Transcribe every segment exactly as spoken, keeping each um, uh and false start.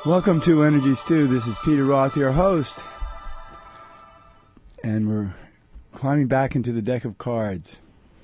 Welcome to Energy Stew. This is Peter Roth, your host. And we're climbing back into the deck of cards.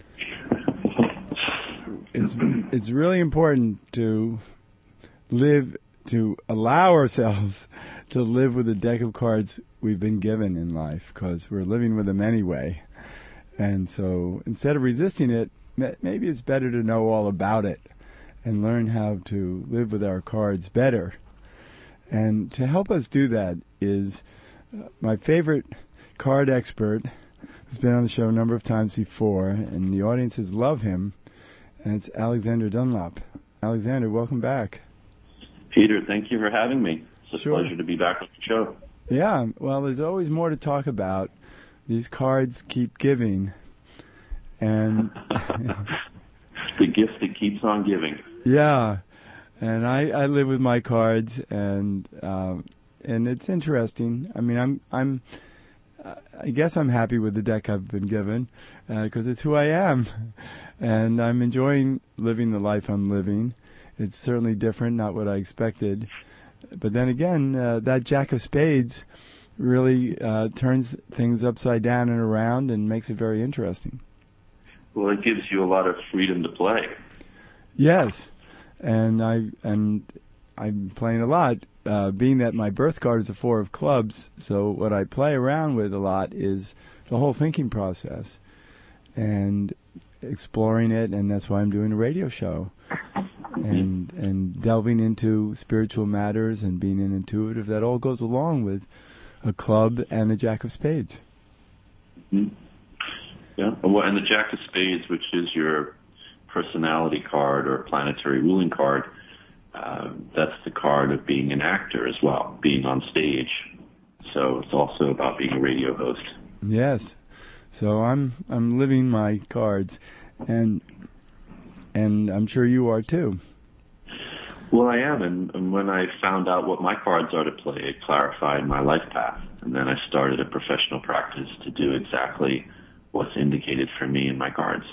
It's it's really important to live, to allow ourselves to live with the deck of cards we've been given in life, because we're living with them anyway. And so instead of resisting it, maybe it's better to know all about it and learn how to live with our cards better. And to help us do that is uh, my favorite card expert, who's been on the show a number of times before, and the audiences love him, and it's Alexander Dunlop. Alexander, welcome back. Peter, thank you for having me. It's a Sure. pleasure to be back on the show. Yeah, well, there's always more to talk about. These cards keep giving, and the gift that keeps on giving. Yeah. And I, I live with my cards, and um, and it's interesting. I mean, I'm I'm I guess I'm happy with the deck I've been given because uh, it's who I am, and I'm enjoying living the life I'm living. It's certainly different, not what I expected. But then again, uh, that Jack of Spades really uh, turns things upside down and around and makes it very interesting. Well, it gives you a lot of freedom to play. Yes. And I and I'm playing a lot, uh, being that my birth card is a four of clubs. So what I play around with a lot is the whole thinking process and exploring it, and that's why I'm doing a radio show and and delving into spiritual matters and being an intuitive. That all goes along with a club and a Jack of Spades. Mm-hmm. Yeah, well, and the Jack of Spades, which is your personality card or planetary ruling card, uh, that's the card of being an actor as well, being on stage. So it's also about being a radio host. Yes. So I'm I'm living my cards, and and I'm sure you are too. Well, I am, and, and when I found out what my cards are to play, it clarified my life path, and then I started a professional practice to do exactly what's indicated for me in my cards.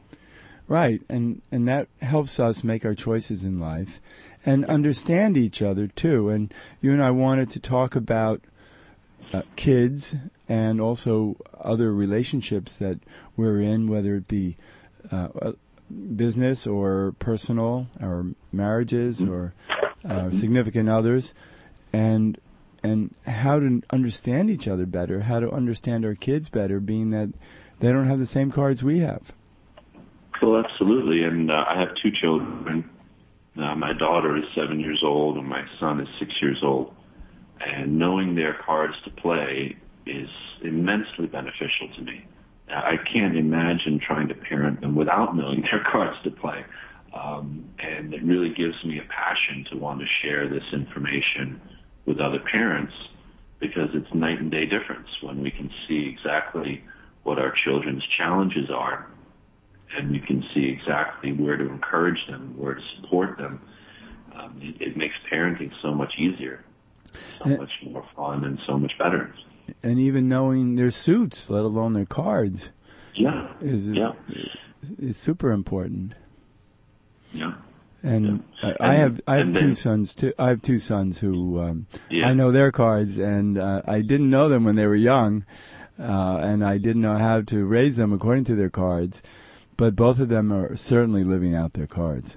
Right, and, and that helps us make our choices in life and understand each other, too. And you and I wanted to talk about uh, kids and also other relationships that we're in, whether it be uh, business or personal, or marriages or uh, significant others, and and how to understand each other better, how to understand our kids better, being that they don't have the same cards we have. Well, absolutely, and uh, I have two children. Uh, my daughter is seven years old, and my son is six years old. And knowing their cards to play is immensely beneficial to me. I can't imagine trying to parent them without knowing their cards to play. Um, and it really gives me a passion to want to share this information with other parents, because it's night and day difference when we can see exactly what our children's challenges are, and we can see exactly where to encourage them, where to support them. Um, it, it makes parenting so much easier, so and, much more fun, and so much better. And even knowing their suits, let alone their cards, yeah, is yeah. is, is super important. Yeah. And, yeah. I, I and have I have then, two sons too. I have two sons who um, yeah. I know their cards, and uh, I didn't know them when they were young, uh, and I didn't know how to raise them according to their cards. But both of them are certainly living out their cards.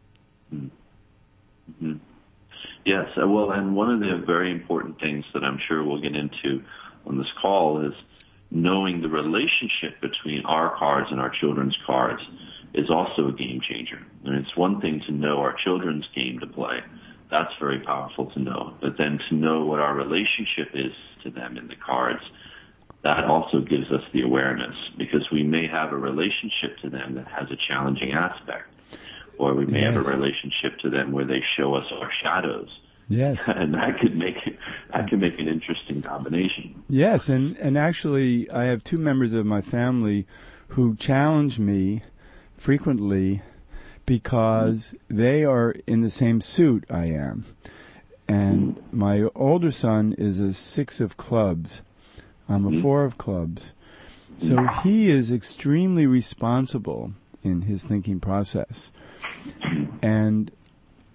Mm-hmm. Yes, well, and one of the very important things that I'm sure we'll get into on this call is knowing the relationship between our cards and our children's cards is also a game changer. And it's one thing to know our children's game to play. That's very powerful to know. But then to know what our relationship is to them in the cards, that also gives us the awareness, because we may have a relationship to them that has a challenging aspect, or we may yes. have a relationship to them where they show us our shadows. Yes, and that could make it, that could make an interesting combination. Yes, and and actually, I have two members of my family who challenge me frequently because mm-hmm. they are in the same suit I am, and mm-hmm. my older son is a six of clubs. I'm a four of clubs. So he is extremely responsible in his thinking process. And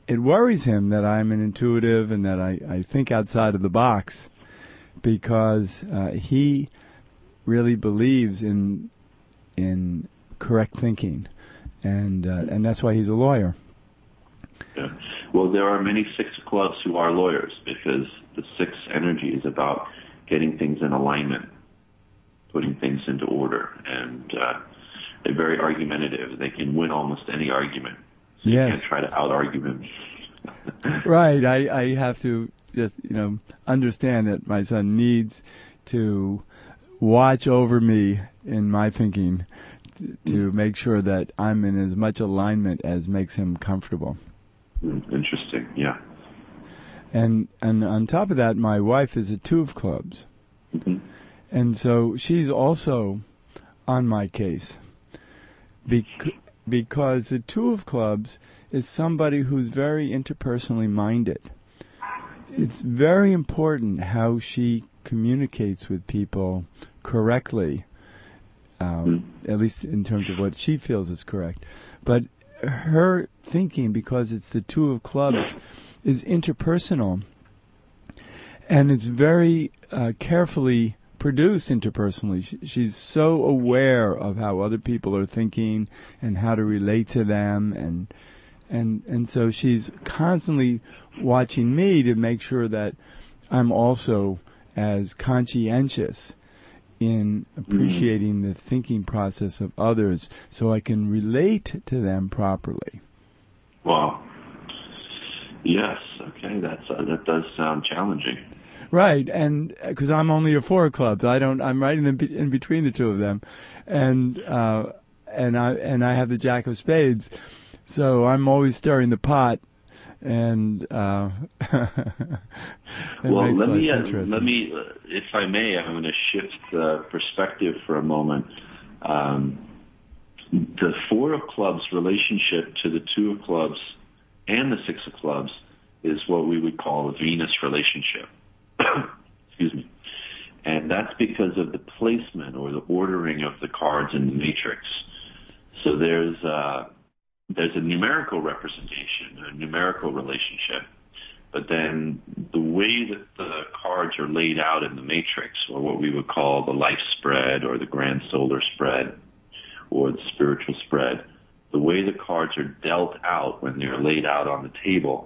it worries him that I'm an intuitive and that I, I think outside of the box, because uh, he really believes in in correct thinking, and uh, and that's why he's a lawyer. Yeah. Well, there are many Six of Clubs who are lawyers, because the Six energy is about getting things in alignment, putting things into order, and uh, they're very argumentative. They can win almost any argument. So Yes. You can't try to out-argue him. Right. I, I have to just, you know, understand that my son needs to watch over me in my thinking t- to mm. make sure that I'm in as much alignment as makes him comfortable. Interesting, yeah. And and on top of that, my wife is a two of clubs. Mm-hmm. And so she's also on my case. Bec- because the two of clubs is somebody who's very interpersonally minded. It's very important how she communicates with people correctly, um, mm. at least in terms of what she feels is correct. But her thinking, because it's the two of clubs, is interpersonal, and it's very uh, carefully produced interpersonally. She, she's so aware of how other people are thinking and how to relate to them, and and and so she's constantly watching me to make sure that I'm also as conscientious in appreciating mm. the thinking process of others, so I can relate to them properly. Wow. Yes. Okay. That's uh, that does sound challenging. Right, and because I'm only a four of clubs, I don't. I'm right in, the, in between the two of them, and uh, and I and I have the Jack of Spades, so I'm always stirring the pot. And uh, well, let me uh, let me, uh, if I may, I'm going to shift the perspective for a moment. Um, the four of clubs relationship to the two of clubs and the six of clubs is what we would call a Venus relationship. Excuse me. And that's because of the placement or the ordering of the cards in the matrix. So there's uh, there's a numerical representation, a numerical relationship. But then the way that the cards are laid out in the matrix, or what we would call the life spread or the grand solar spread or the spiritual spread, the way the cards are dealt out when they're laid out on the table,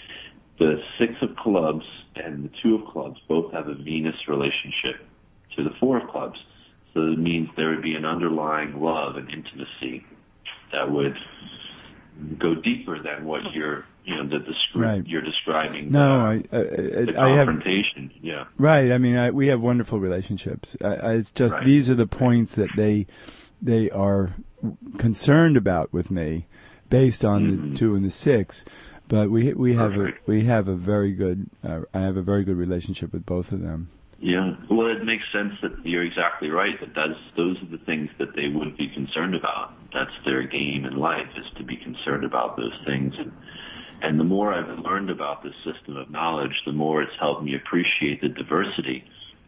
the six of clubs and the two of clubs both have a Venus relationship to the four of clubs. So it means there would be an underlying love and intimacy that would go deeper than what you're, you know, the, the right. you're describing. No, uh, I, I, the I have confrontation. Yeah, right. I mean, I, we have wonderful relationships. I, I, it's just right. these are the points that they they are concerned about with me, based on mm-hmm. the two and the six. But we we have a we have a very good uh, I have a very good relationship with both of them. Yeah, well, it makes sense that you're exactly right. That that's, those are the things that they would be concerned about. That's their game in life, is to be concerned about those things. And, and the more I've learned about this system of knowledge, the more it's helped me appreciate the diversity,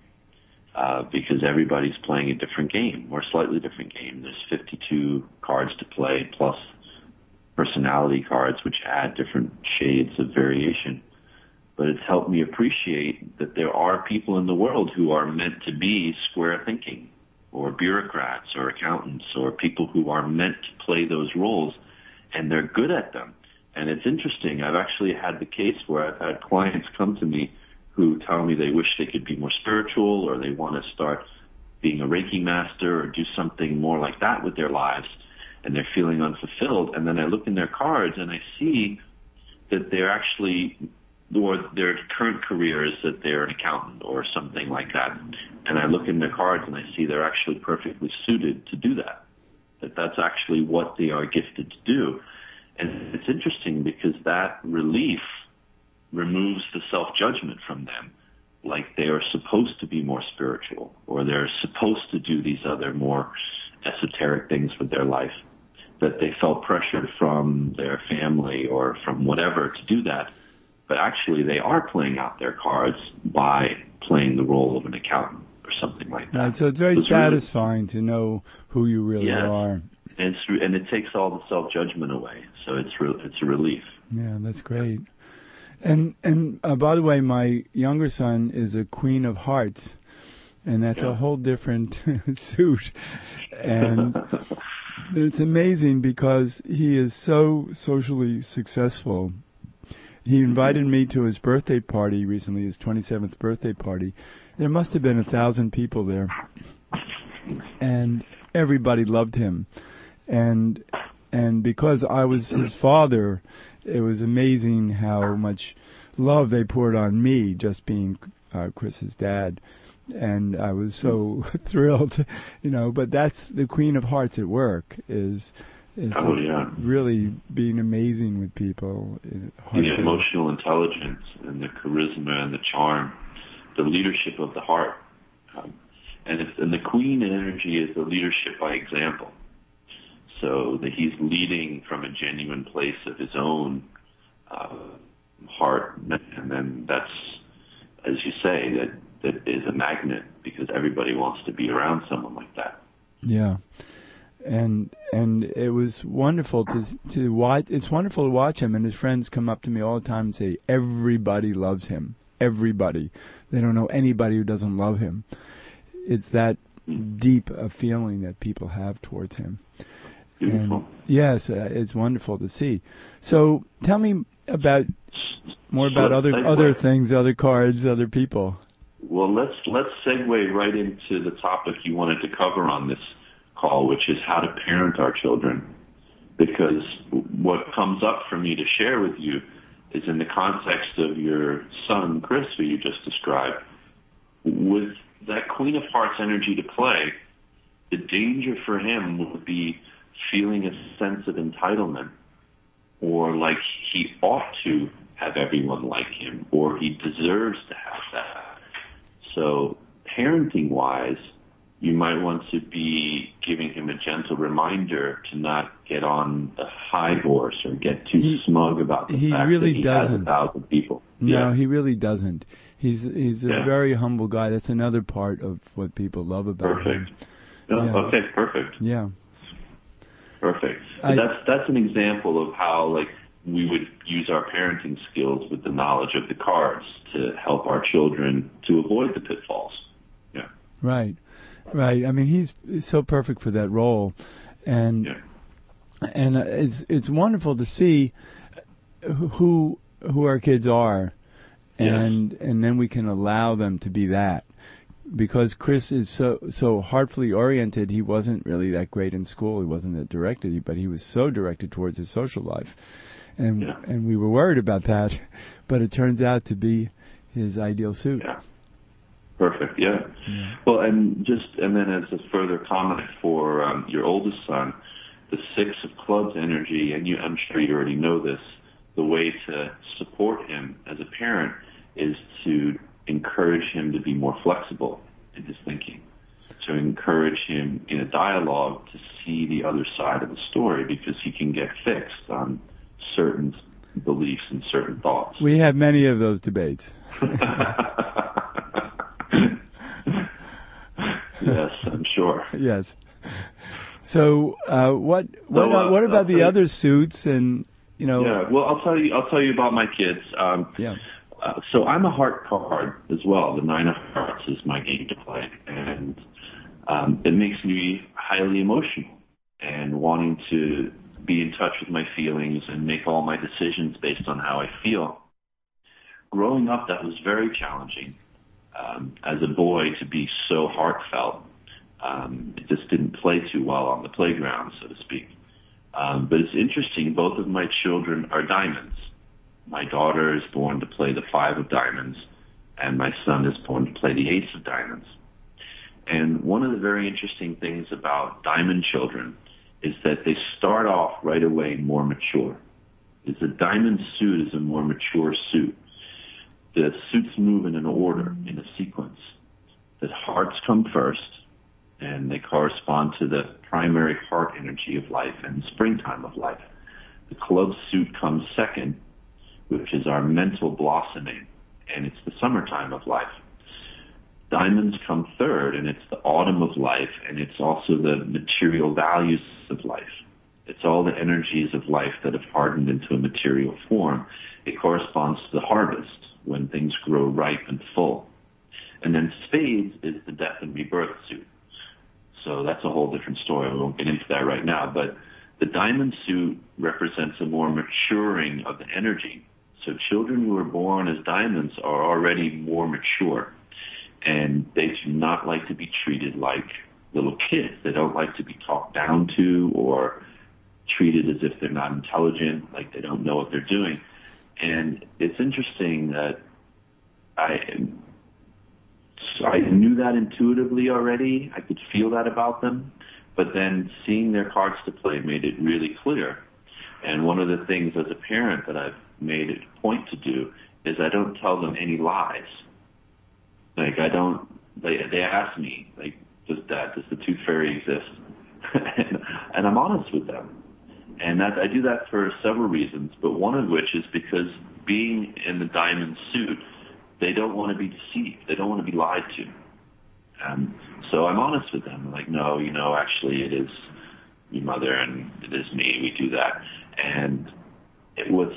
uh, because everybody's playing a different game, or a slightly different game. There's fifty-two cards to play, plus personality cards, which add different shades of variation. But it's helped me appreciate that there are people in the world who are meant to be square thinking, or bureaucrats, or accountants, or people who are meant to play those roles, and they're good at them. And it's interesting. I've actually had the case where I've had clients come to me who tell me they wish they could be more spiritual, or they want to start being a Reiki master, or do something more like that with their lives, and they're feeling unfulfilled. And then I look in their cards and I see that they're actually, or their current career is that they're an accountant or something like that. And I look in their cards and I see they're actually perfectly suited to do that, that that's actually what they are gifted to do. And it's interesting because that relief removes the self-judgment from them, like they are supposed to be more spiritual, or they're supposed to do these other more esoteric things with their life, that they felt pressured from their family or from whatever to do that. But actually, they are playing out their cards by playing the role of an accountant or something like that. Right, so it's very it's satisfying really, to know who you really yeah, are. And it's it's re- and it takes all the self-judgment away. So it's re- it's a relief. Yeah, that's great. And and uh, by the way, my younger son is a Queen of Hearts, and that's Yeah. a whole different suit. And it's amazing because he is so socially successful. He invited me to his birthday party recently, his twenty-seventh birthday party. There must have been a thousand people there, and everybody loved him. And and because I was his father, it was amazing how much love they poured on me, just being uh, Chris's dad. And I was so thrilled, you know. But that's the Queen of Hearts at work, is is Oh, yeah. really being amazing with people. The Heartfelt. emotional intelligence and the charisma and the charm, the leadership of the heart. Um, and, it's, and the Queen energy is the leadership by example. So that he's leading from a genuine place of his own uh, heart. And then that's, as you say, that, that is a magnet because everybody wants to be around someone like that. Yeah. And and it was wonderful to to watch. It's wonderful to watch him, and his friends come up to me all the time and say, everybody loves him. Everybody. They don't know anybody who doesn't love him. It's that deep a feeling that people have towards him. Beautiful. And yes, uh, it's wonderful to see. So tell me about more about So, other segue. other things, other cards, other people. Well, let's let's segue right into the topic you wanted to cover on this call, which is how to parent our children. Because what comes up for me to share with you is in the context of your son, Chris, who you just described. With that Queen of Hearts energy to play, the danger for him would be feeling a sense of entitlement, or like he ought to have everyone like him, or he deserves to have that. So parenting-wise, you might want to be giving him a gentle reminder to not get on the high horse or get too He- smug about the he fact really that he doesn't. has a thousand people. No, Yeah. he really doesn't. He's he's a Yeah. very humble guy. That's another part of what people love about Perfect. him. No, Yeah. Okay, perfect. Yeah. Perfect. So I- that's that's an example of how like we would use our parenting skills with the knowledge of the cards to help our children to avoid the pitfalls. Yeah. Right. Right. I mean, he's so perfect for that role, and Yeah. and uh, it's it's wonderful to see who who our kids are, and and then we can allow them to be that. Because Chris is so so heartfully oriented, he wasn't really that great in school. He wasn't that directed, but he was so directed towards his social life, and Yeah. and we were worried about that, but it turns out to be his ideal suit. Yeah. Perfect. Yeah. Yeah. Well, and just and then as a further comment for um, your oldest son, the Six of Clubs energy, and you, I'm sure you already know this. The way to support him as a parent is to encourage him to be more flexible in his thinking, to encourage him in a dialogue to see the other side of the story, because he can get fixed on certain beliefs and certain thoughts. We have many of those debates. Yes, I'm sure. Yes. So, uh, what what So, uh, what about I'll the tell you- other suits and you know? Yeah, well, I'll tell you. I'll tell you about my kids. Um, Yeah. Uh, so I'm a heart card as well. The Nine of Hearts is my game to play, and um, it makes me highly emotional and wanting to be in touch with my feelings and make all my decisions based on how I feel. Growing up, that was very challenging. Um, as a boy, to be so heartfelt, um, it just didn't play too well on the playground, so to speak. Um, but it's interesting. Both of my children are diamonds. My daughter is born to play the Five of Diamonds, and my son is born to play the Ace of Diamonds. And one of the very interesting things about diamond children is that they start off right away more mature. Is a diamond suit is a more mature suit. The suits move in an order, in a sequence. The hearts come first, and they correspond to the primary heart energy of life and springtime of life. The club suit comes second, which is our mental blossoming, and it's the summertime of life. Diamonds come third, and it's the autumn of life, and it's also the material values of life. It's all the energies of life that have hardened into a material form. It corresponds to the harvest, when things grow ripe and full. And then spades is the death and rebirth suit. So that's a whole different story. We won't get into that right now. But the diamond suit represents a more maturing of the energy. So children who are born as diamonds are already more mature. And they do not like to be treated like little kids. They don't like to be talked down to or treated as if they're not intelligent, like they don't know what they're doing. And it's interesting that I so I knew that intuitively already. I could feel that about them. But then seeing their cards to play made it really clear. And one of the things as a parent that I've made it a point to do is I don't tell them any lies. Like I don't, they, they ask me, like, does that, does the tooth fairy exist? and, and I'm honest with them. And that, I do that for several reasons, but one of which is because being in the diamond suit, they don't want to be deceived. They don't want to be lied to. Um, so I'm honest with them. I'm like, no, you know, actually it is your mother and it is me. We do that. And it was,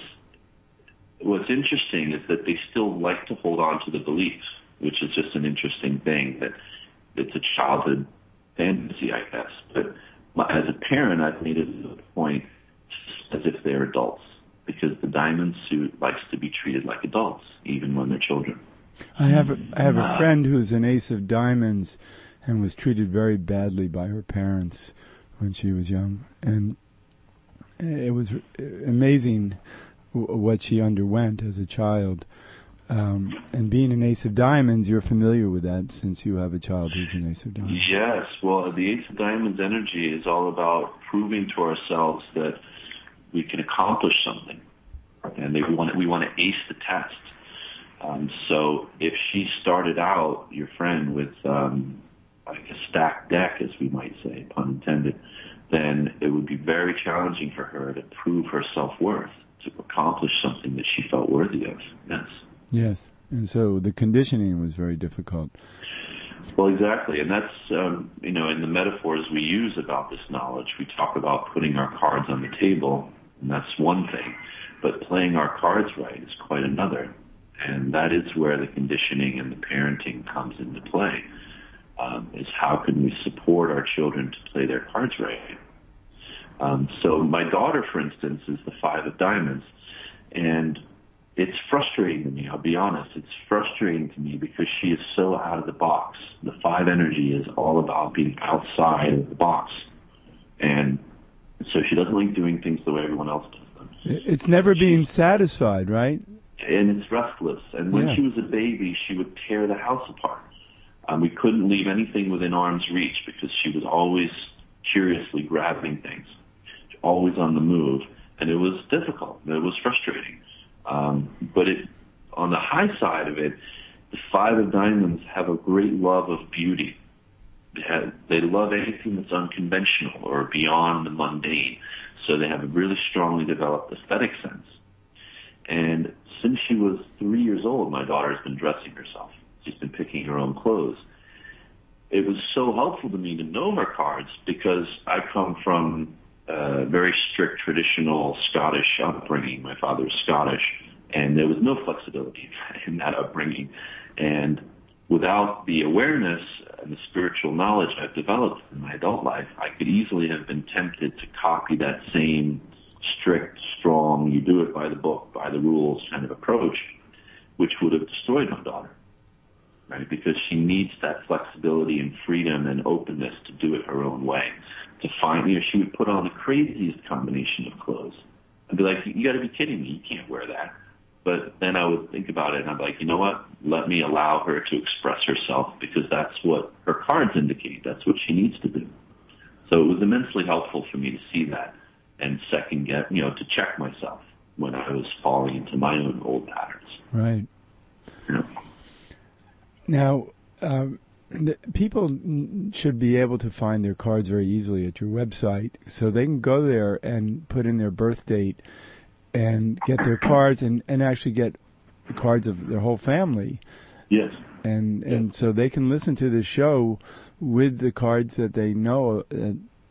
what's interesting is that they still like to hold on to the beliefs, which is just an interesting thing that it's a childhood fantasy, I guess. But as a parent, I've made it a point as if they're adults, because the diamond suit likes to be treated like adults, even when they're children. I have a, I have a friend who's an ace of diamonds and was treated very badly by her parents when she was young. And it was amazing what she underwent as a child. Um, and being an ace of diamonds, you're familiar with that since you have a child who's an ace of diamonds. Yes. Well, the ace of diamonds energy is all about proving to ourselves that we can accomplish something. And they want, we want to ace the test. Um, so if she started out, your friend, with um, like a stacked deck, as we might say, pun intended, then it would be very challenging for her to prove her self-worth, to accomplish something that she felt worthy of. Yes. Yes. And so the conditioning was very difficult. Well, exactly. And that's, um, you know, in the metaphors we use about this knowledge, we talk about putting our cards on the table, and that's one thing. But playing our cards right is quite another. And that is where the conditioning and the parenting comes into play, um, is how can we support our children to play their cards right. Um, so my daughter, for instance, is the five of diamonds. And it's frustrating to me, I'll be honest. It's frustrating to me because she is so out of the box. The five energy is all about being outside of the box. And so she doesn't like doing things the way everyone else does them. It's never being satisfied, right? And it's restless. And when Yeah. she was a baby, she would tear the house apart. Um, we couldn't leave anything within arm's reach because she was always curiously grabbing things, always on the move. And it was difficult. It was frustrating. Um, but it, on the high side of it, the five of diamonds have a great love of beauty. They, have, they love anything that's unconventional or beyond the mundane. So they have a really strongly developed aesthetic sense. And since she was three years old, my daughter has been dressing herself. She's been picking her own clothes. It was so helpful to me to know her cards because I come from a very strict, traditional Scottish upbringing. My father was Scottish, and there was no flexibility in that upbringing. And without the awareness and the spiritual knowledge I've developed in my adult life, I could easily have been tempted to copy that same strict, strong, you do it by the book, by the rules kind of approach, which would have destroyed my daughter, right? Because she needs that flexibility and freedom and openness to do it her own way. To find, you know, she would put on the craziest combination of clothes. I'd be like, you got to be kidding me, you can't wear that. But then I would think about it and I'd be like, you know what? Let me allow her to express herself because that's what her cards indicate. That's what she needs to do. So it was immensely helpful for me to see that and second get, you know, to check myself when I was falling into my own old patterns. Right. Yeah. Now, um, the, people n- should be able to find their cards very easily at your website, so they can go there and put in their birth date and get their cards and, and actually get the cards of their whole family. Yes. And and yes. so they can listen to the show with the cards that they know uh,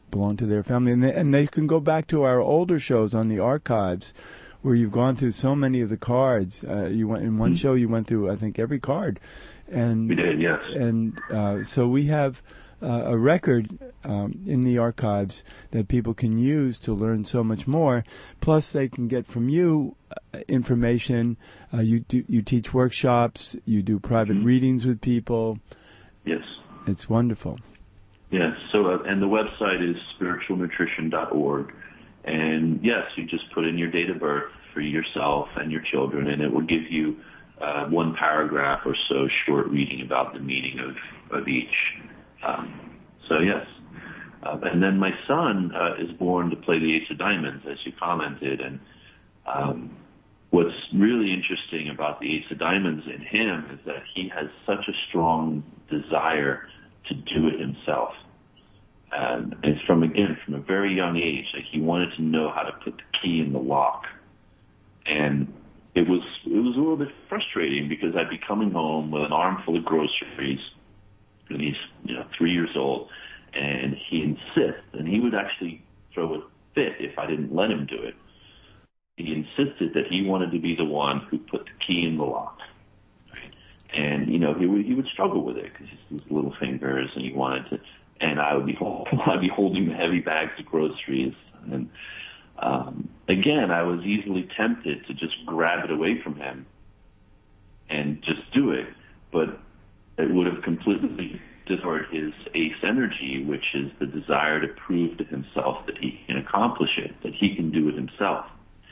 belong to their family. And they, and they can go back to our older shows on the archives where you've gone through so many of the cards. Uh, you went in one mm-hmm. show, you went through, I think, every card. And, we did, yes. And uh, so we have uh, a record um, in the archives that people can use to learn so much more. Plus, they can get from you uh, information. Uh, you do, you teach workshops. You do private mm-hmm. readings with people. Yes. It's wonderful. Yes. So, uh, and the website is spiritual nutrition dot org. And yes, you just put in your date of birth for yourself and your children, and it will give you uh, one paragraph or so short reading about the meaning of, of each. Um, so yes. Uh, and then my son uh, is born to play the Ace of Diamonds, as you commented. And um, what's really interesting about the Ace of Diamonds in him is that he has such a strong desire to do it himself. And it's from, again, from a very young age. Like, he wanted to know how to put the key in the lock. And it was it was a little bit frustrating because I'd be coming home with an armful of groceries, and he's, you know, three years old, and he insists, and he would actually throw a fit if I didn't let him do it. He insisted that he wanted to be the one who put the key in the lock. Right? And, you know, he would, he would struggle with it because his little fingers, and he wanted to... And I would be I'd be holding the heavy bags of groceries, and um, again, I was easily tempted to just grab it away from him and just do it, but it would have completely destroyed his ace energy, which is the desire to prove to himself that he can accomplish it, that he can do it himself.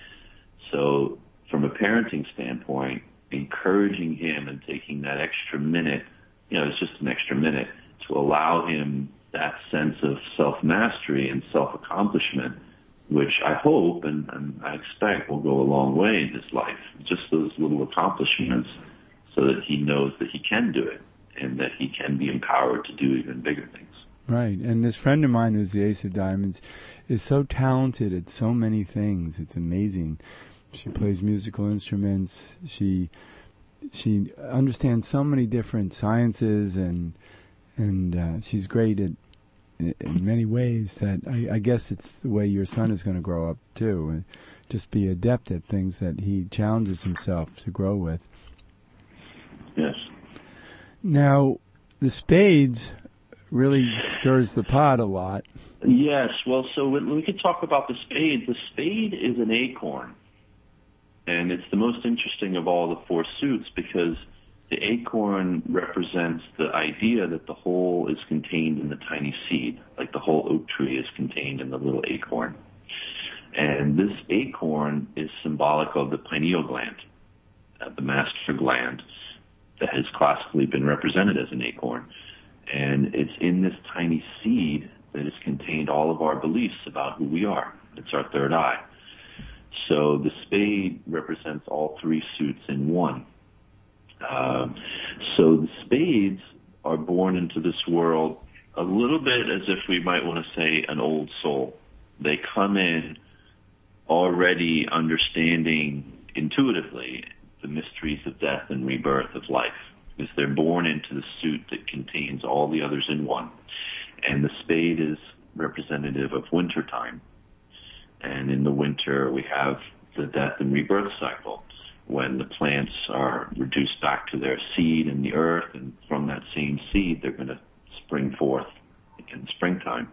So, from a parenting standpoint, encouraging him and taking that extra minute, you know, it's just an extra minute, to allow him that sense of self-mastery and self-accomplishment, which I hope and, and I expect will go a long way in his life. Just those little accomplishments so that he knows that he can do it and that he can be empowered to do even bigger things. Right. And this friend of mine who's the Ace of Diamonds is so talented at so many things. It's amazing. She plays musical instruments. She she understands so many different sciences, and And uh, she's great at, in many ways that I, I guess it's the way your son is going to grow up, too. And just be adept at things that he challenges himself to grow with. Yes. Now, the spades really stirs the pot a lot. Yes. Well, so we could talk about the spade. The spade is an acorn. And it's the most interesting of all the four suits because the acorn represents the idea that the whole is contained in the tiny seed, like the whole oak tree is contained in the little acorn. And this acorn is symbolic of the pineal gland, uh, the master gland that has classically been represented as an acorn. And it's in this tiny seed that is contained all of our beliefs about who we are. It's our third eye. So the spade represents all three suits in one. Uh, so the spades are born into this world a little bit as if we might want to say an old soul. They come in already understanding intuitively the mysteries of death and rebirth of life, because they're born into the suit that contains all the others in one. And the spade is representative of wintertime. And in the winter, we have the death and rebirth cycle, when the plants are reduced back to their seed in the earth, and from that same seed, they're going to spring forth in springtime.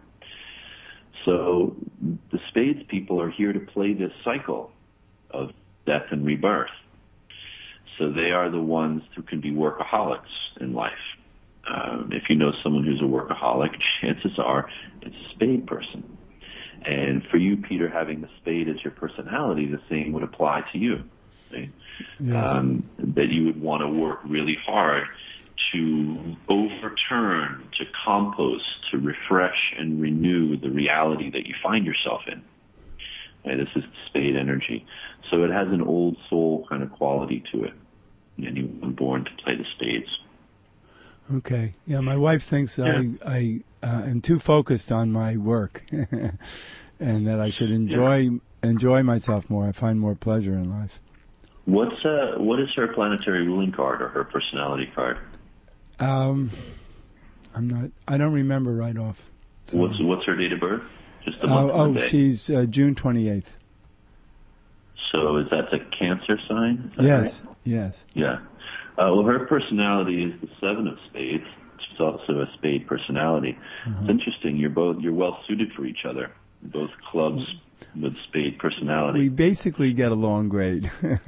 So the spades people are here to play this cycle of death and rebirth. So they are the ones who can be workaholics in life. Um, if you know someone who's a workaholic, chances are it's a spade person. And for you, Peter, having the spade as your personality, the same would apply to you. Right? Yes. Um, that you would want to work really hard to overturn, to compost, to refresh and renew the reality that you find yourself in. Right? This is the spade energy. So it has an old soul kind of quality to it. Anyone born to play the spades. Okay. Yeah, my wife thinks yeah. I, I uh, am too focused on my work and that I should enjoy yeah. enjoy myself more. I find more pleasure in life. What's uh, what is her planetary ruling card or her personality card? Um, I'm not. I don't remember right off So, what's what's her date of birth? Just a uh, month oh, and a day. she's uh, June twenty-eighth. So is that the Cancer sign? Is that Yes, right? yes. Yeah. Uh, well, her personality is the Seven of Spades. She's also a spade personality. Uh-huh. It's interesting. You're both you're well suited for each other. Both clubs with spade personality. We basically get along great.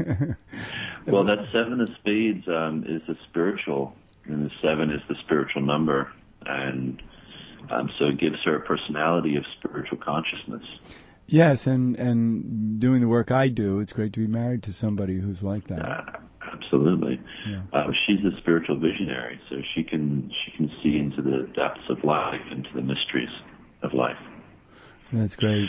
Well, that Seven of Spades um, is the spiritual, and the seven is the spiritual number, and um, so it gives her a personality of spiritual consciousness. Yes, and, and doing the work I do, it's great to be married to somebody who's like that. Uh, absolutely. Yeah. Uh, she's a spiritual visionary, so she can she can see into the depths of life, into the mysteries of life. That's great.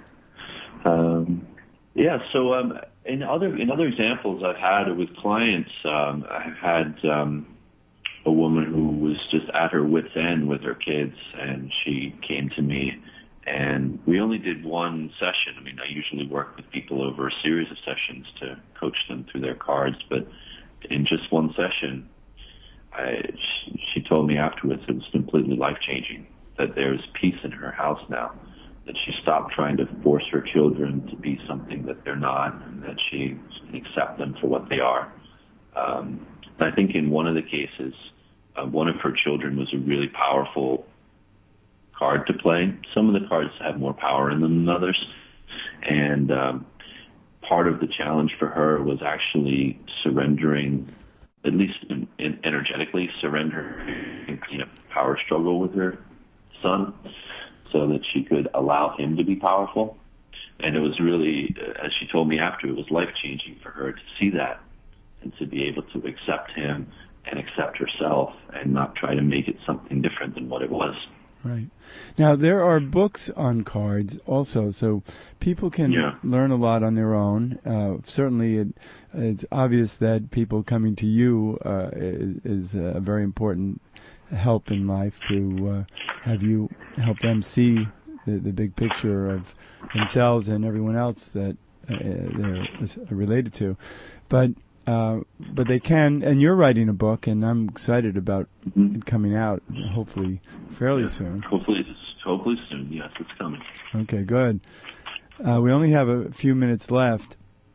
Um, yeah. So um, in other in other examples I've had with clients, um, I've had um, a woman who was just at her wit's end with her kids, and she came to me. And we only did one session. I mean, I usually work with people over a series of sessions to coach them through their cards. But in just one session, I, she, she told me afterwards it was completely life-changing, that there's peace in her house now, that she stopped trying to force her children to be something that they're not, and that she can accept them for what they are. Um, and I think in one of the cases, uh, one of her children was a really powerful card to play. Some of the cards have more power in them than others. And um, part of the challenge for her was actually surrendering, at least in, in energetically, surrendering in a power struggle with her son so that she could allow him to be powerful. And it was really, as she told me after, it was life-changing for her to see that and to be able to accept him and accept herself and not try to make it something different than what it was. Right. Now, there are books on cards also, so people can Yeah. learn a lot on their own. Uh, certainly, it, it's obvious that people coming to you uh, is, is a very important help in life to uh, have you help them see the, the big picture of themselves and everyone else that uh, they're related to. But Uh, but they can, and you're writing a book, and I'm excited about Mm-hmm. it coming out, hopefully fairly Yeah. soon. Hopefully, it's, hopefully soon. Yes, it's coming. Okay, good. Uh, we only have a few minutes left,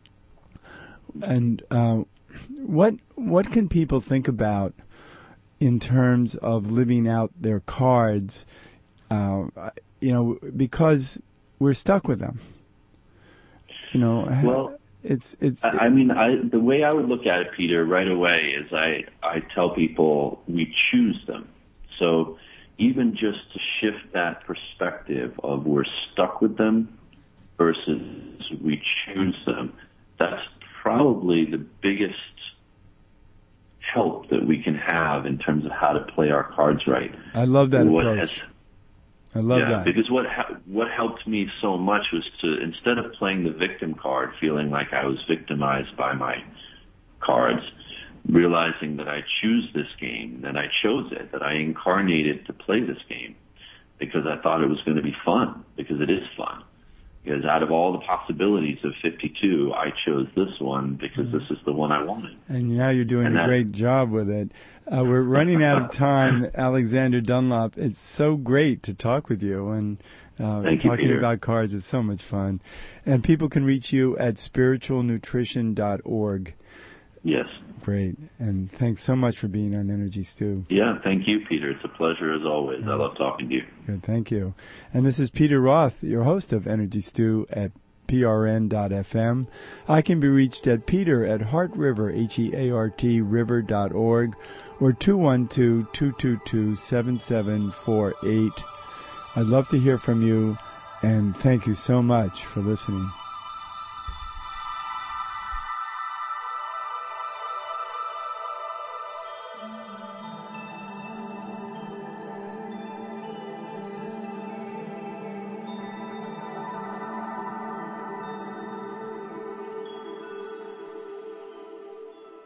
and uh, what what can people think about in terms of living out their cards? Uh, you know, because we're stuck with them. You know. Well. It's it's. I mean, I, the way I would look at it, Peter, right away is I, I tell people we choose them. So even just to shift that perspective of we're stuck with them versus we choose them, that's probably the biggest help that we can have in terms of how to play our cards right. I love that what approach. Has, I love yeah, that. because what ha- what helped me so much was to, instead of playing the victim card, feeling like I was victimized by my cards, realizing that I choose this game, that I chose it, that I incarnated to play this game because I thought it was going to be fun, because it is fun. Because out of all the possibilities of fifty-two, I chose this one because mm-hmm. this is the one I wanted. And now you're doing and a that, great job with it. Uh, we're running out of time, Alexander Dunlop. It's so great to talk with you, and uh, Thank you, talking Peter. about cards is so much fun. And people can reach you at spiritual nutrition dot org. Yes. Great. And thanks so much for being on Energy Stew. Yeah, thank you, Peter. It's a pleasure as always. Yeah. I love talking to you. Good, thank you. And this is Peter Roth, your host of Energy Stew at P R N dot F M. I can be reached at peter at heartriver, H E A R T, river dot org, or two one two, two two two, seven seven four eight. I'd love to hear from you, and thank you so much for listening.